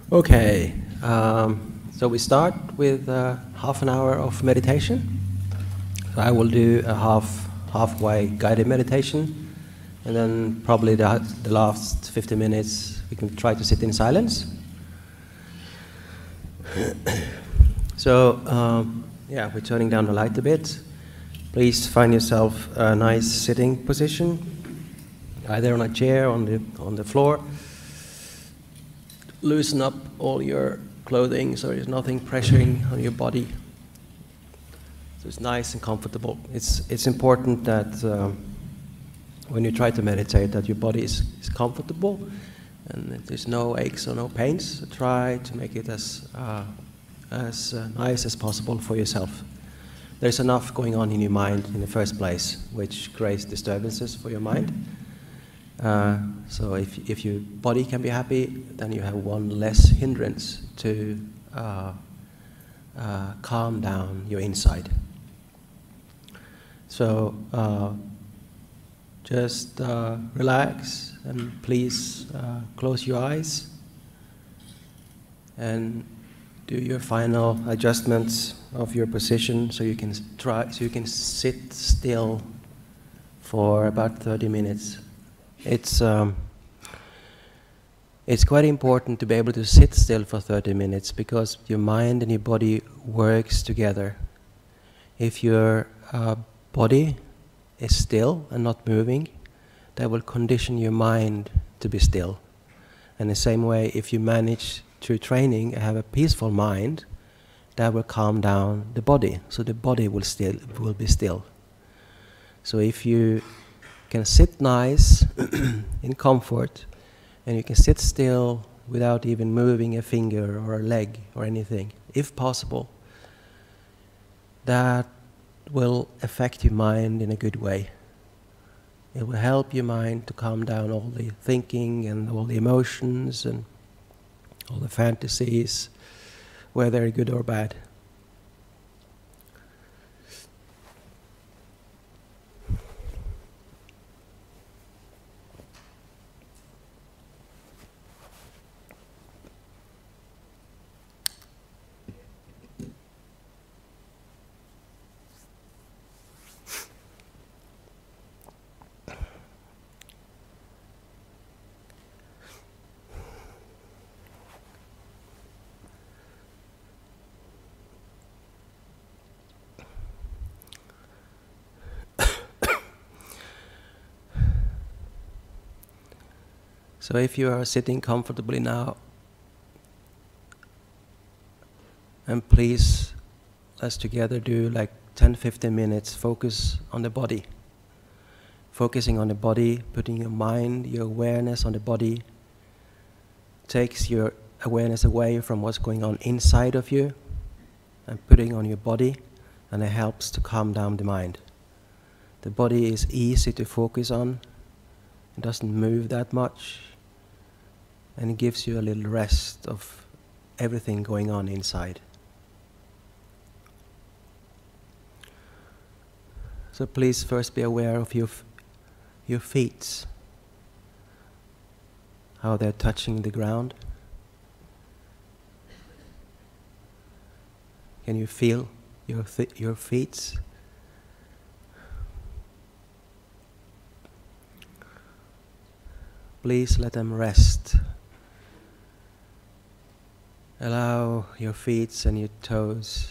Okay, so we start with half an hour of meditation. So I will do a halfway guided meditation, and then probably the last 50 minutes we can try to sit in silence. So yeah, we're turning down the light a bit. Please find yourself a nice sitting position, either on a chair, on the floor. Loosen up all your clothing so there's nothing pressuring on your body. So it's nice and comfortable. It's important that when you try to meditate that your body is comfortable and that there's no aches or no pains. So try to make it as nice as possible for yourself. There's enough going on in your mind in the first place, which creates disturbances for your mind. So if your body can be happy, then you have one less hindrance to calm down your inside. So just relax and please close your eyes and do your final adjustments of your position so you can sit still for about 30 minutes. It's quite important to be able to sit still for 30 minutes because your mind and your body works together. If your body is still and not moving, that will condition your mind to be still. And the same way, if you manage through training to have a peaceful mind, that will calm down the body, so the body will be still. So if you can sit nice in comfort, and you can sit still without even moving a finger or a leg or anything, if possible, that will affect your mind in a good way. It will help your mind to calm down all the thinking and all the emotions and all the fantasies, whether they're good or bad. So if you are sitting comfortably now, and please, let's together do like 10-15 minutes, focus on the body. Focusing on the body, putting your mind, your awareness on the body, takes your awareness away from what's going on inside of you and putting on your body, and it helps to calm down the mind. The body is easy to focus on, it doesn't move that much, and it gives you a little rest of everything going on inside. So please first be aware of your feet, how they're touching the ground. Can you feel your feet? Please let them rest. Allow your feet and your toes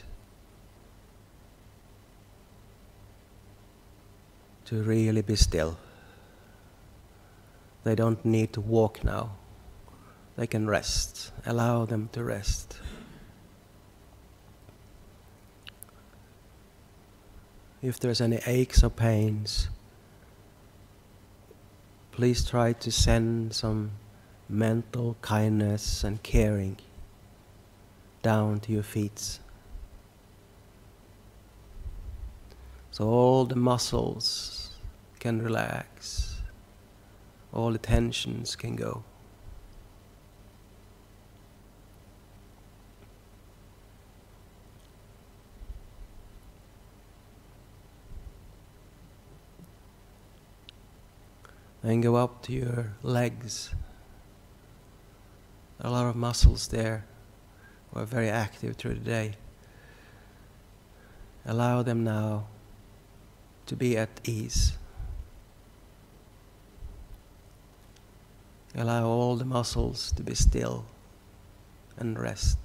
to really be still. They don't need to walk now. They can rest. Allow them to rest. If there's any aches or pains, please try to send some mental kindness and caring down to your feet. So all the muscles can relax, all the tensions can go. And go up to your legs. a lot of muscles there who are very active through the day. Allow them now to be at ease. Allow all the muscles to be still and rest.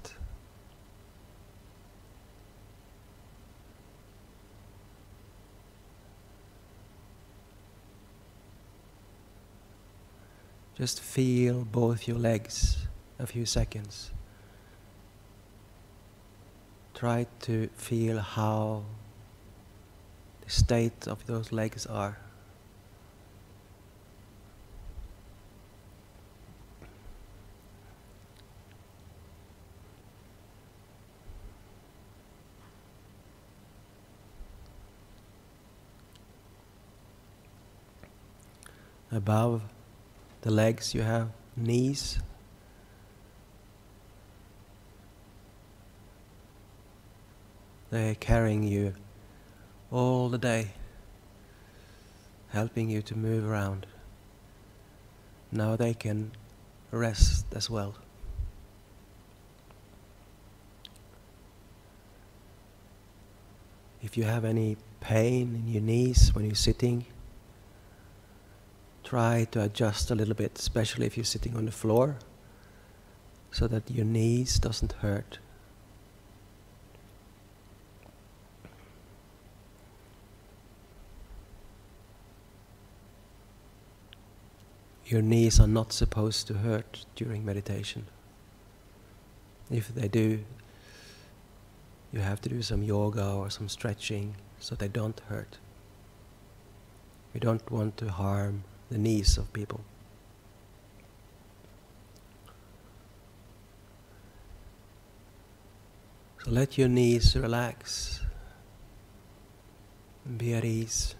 Just feel both your legs a few seconds. Try to feel how the state of those legs are. Above the legs you have knees. They're carrying you all the day, helping you to move around. Now they can rest as well. If you have any pain in your knees when you're sitting, try to adjust a little bit, especially if you're sitting on the floor, so that your knees doesn't hurt. Your knees are not supposed to hurt during meditation. If they do, you have to do some yoga or some stretching so they don't hurt. We don't want to harm the knees of people. So let your knees relax and be at ease.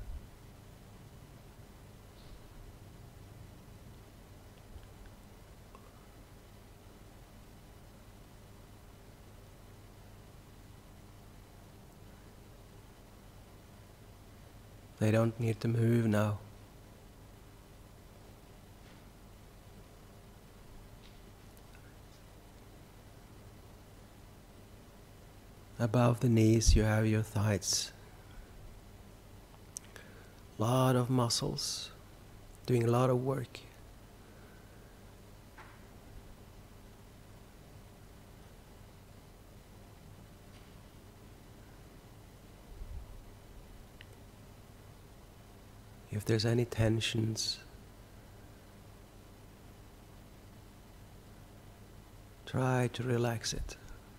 They don't need to move now. Above the knees you have your thighs. A lot of muscles doing a lot of work. If there's any tensions, try to relax it.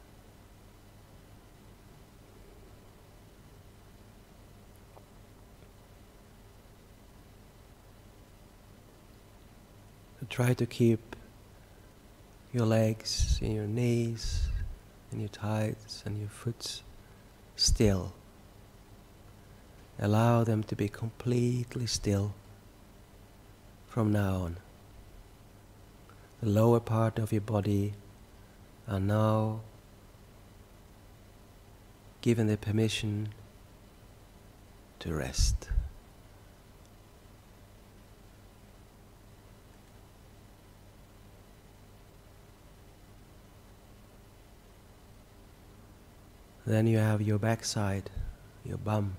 Try to keep your legs and your knees and your thighs and your foot still. Allow them to be completely still from now on. The lower part of your body are now given the permission to rest. Then you have your backside, your bum.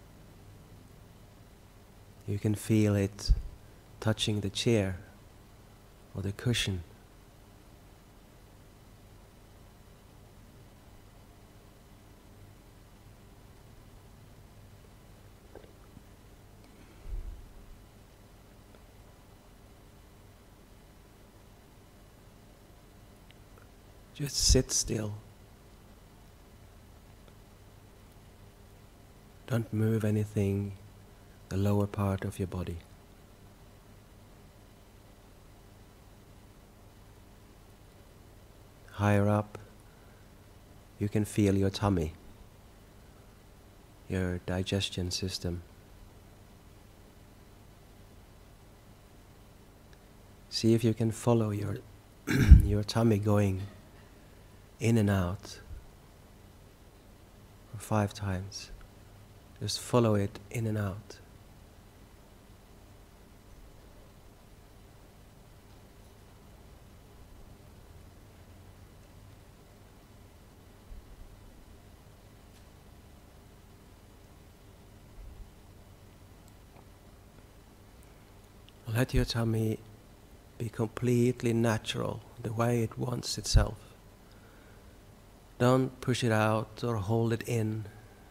You can feel it touching the chair or the cushion. Just sit still. Don't move anything, the lower part of your body. Higher up, you can feel your tummy, your digestion system. See if you can follow your your tummy going in and out for 5 times. Just follow it in and out. Let your tummy be completely natural, the way it wants itself. Don't push it out or hold it in.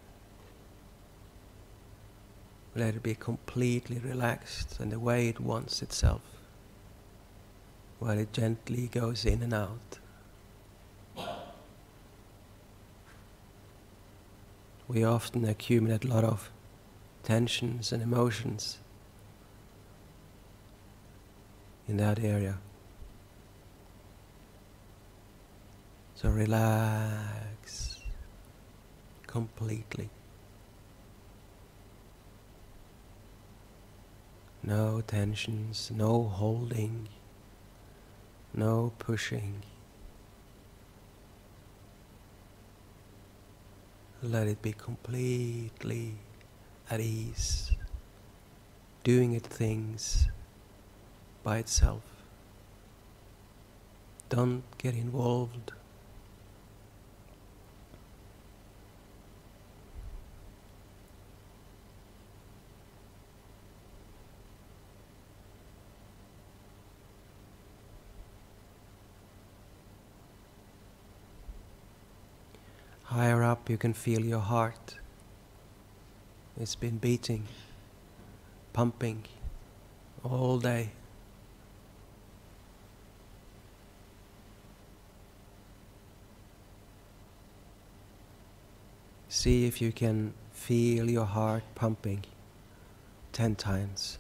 Let it be completely relaxed and the way it wants itself, while it gently goes in and out. We often accumulate a lot of tensions and emotions in that area. So relax completely. No tensions, no holding, no pushing. Let it be completely at ease, doing its things by itself. Don't get involved. Higher up you can feel your heart. It's been beating, pumping all day. See if you can feel your heart pumping 10 times.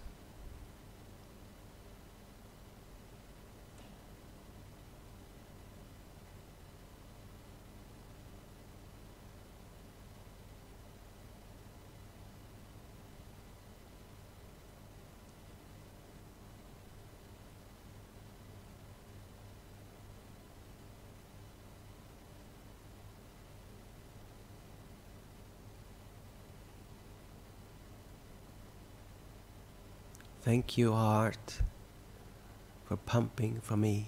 Thank you, heart, for pumping for me.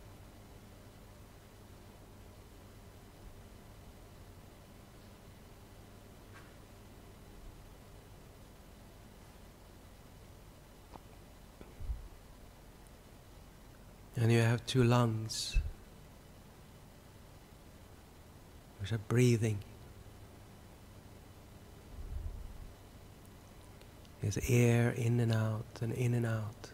And you have 2 lungs which are breathing. There's air in and out and in and out.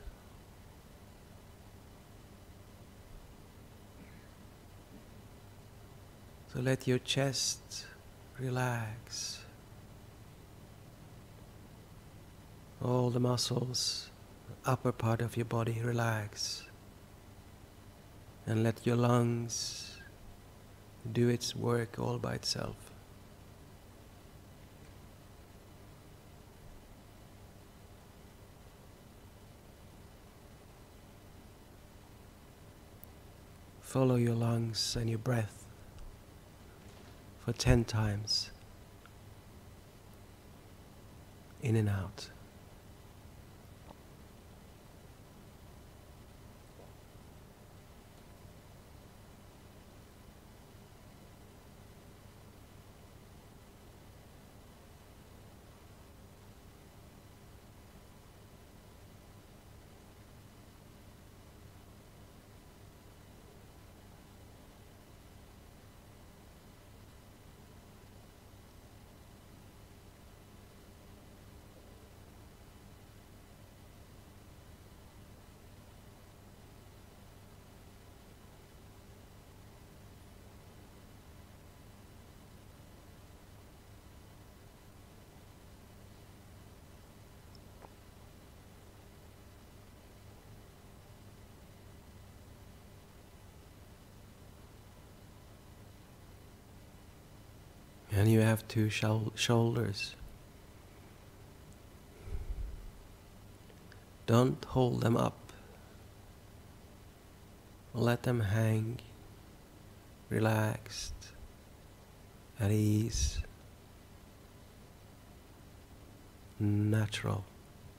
So let your chest relax. All the muscles, the upper part of your body relax. And let your lungs do its work all by itself. Follow your lungs and your breath for 10 times. In and out. And you have 2 shoulders. Don't hold them up. Let them hang, relaxed, at ease, natural.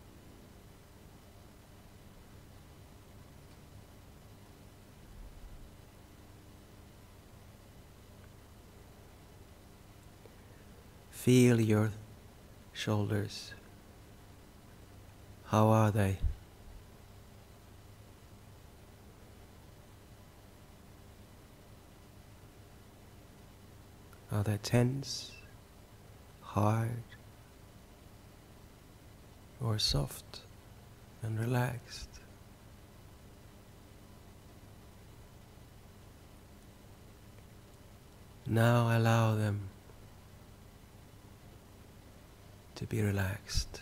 Feel your shoulders. How are they? Are they tense, hard, or soft and relaxed? Now allow them to be relaxed.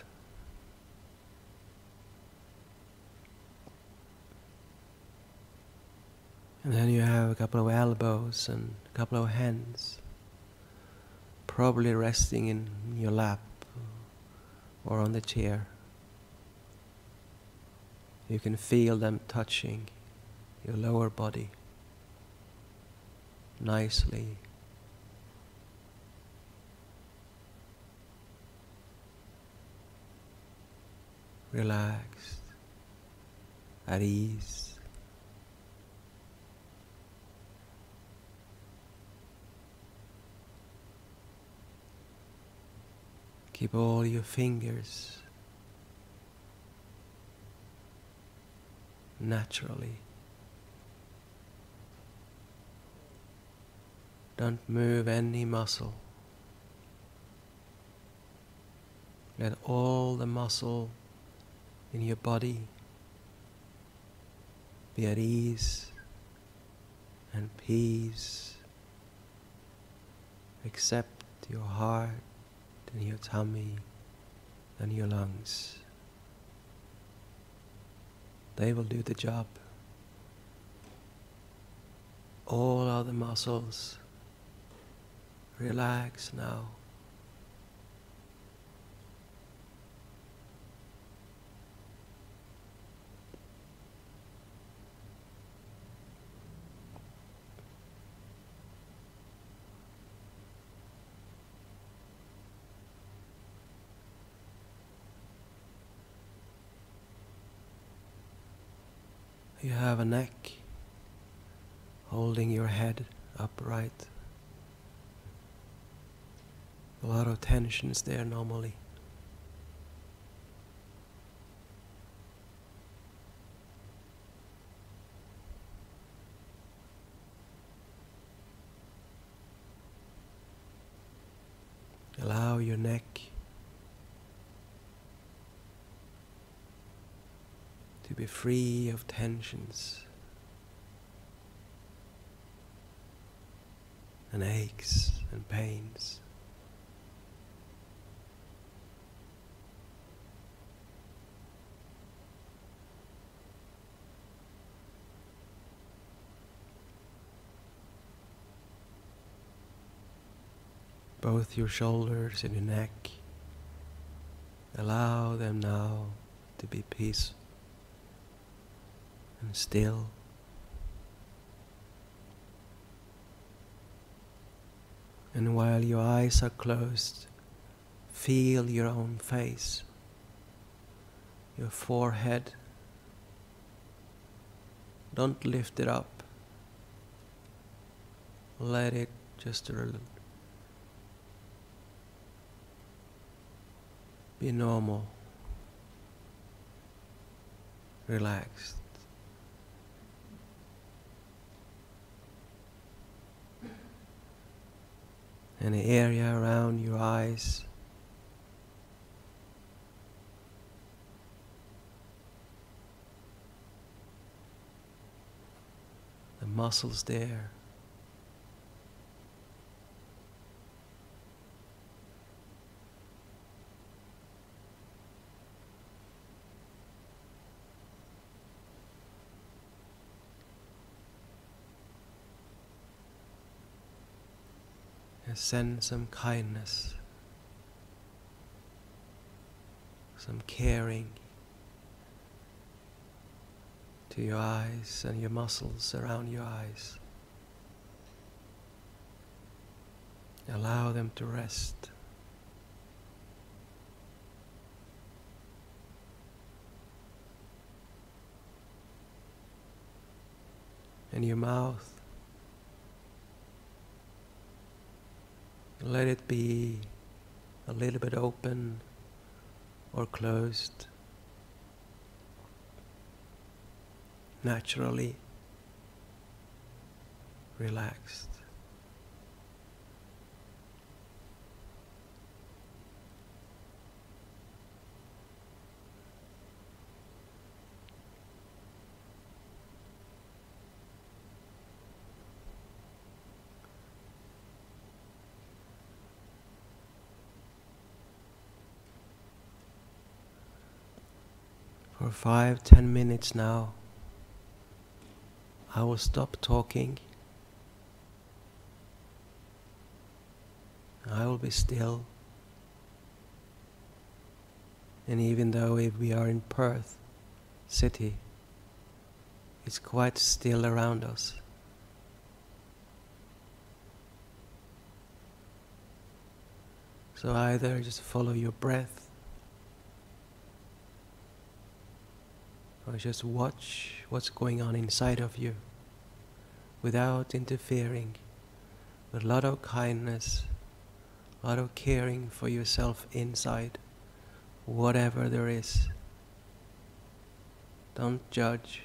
And then you have a couple of elbows and a couple of hands, probably resting in your lap or on the chair. You can feel them touching your lower body nicely. Relaxed, at ease. Keep all your fingers naturally. Don't move any muscle. Let all the muscle in your body be at ease and peace, except your heart and your tummy and your lungs. They will do the job. All other muscles relax now. You have a neck holding your head upright. A lot of tensions there normally. Allow your neck to be free of tensions and aches and pains. Both your shoulders and your neck, allow them now to be peaceful and still. And while your eyes are closed, feel your own face, your forehead. Don't lift it up. Let it just be normal, relaxed. And the area around your eyes, the muscles there, and send some kindness, some caring to your eyes and your muscles around your eyes. Allow them to rest. And your mouth, let it be a little bit open or closed, naturally relaxed. For 5-10 minutes now, I will stop talking. I will be still. And even though if we are in Perth city, it's quite still around us. So either just follow your breath, or just watch what's going on inside of you without interfering, with a lot of kindness, a lot of caring for yourself inside, whatever there is. Don't judge.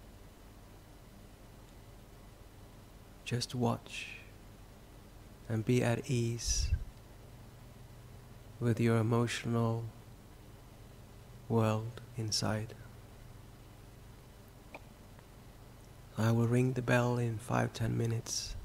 Just watch and be at ease with your emotional world inside. I will ring the bell in 5-10 minutes.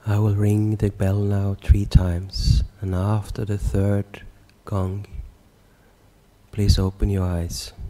I will ring the bell now 3 times, and after the 3rd gong, please open your eyes.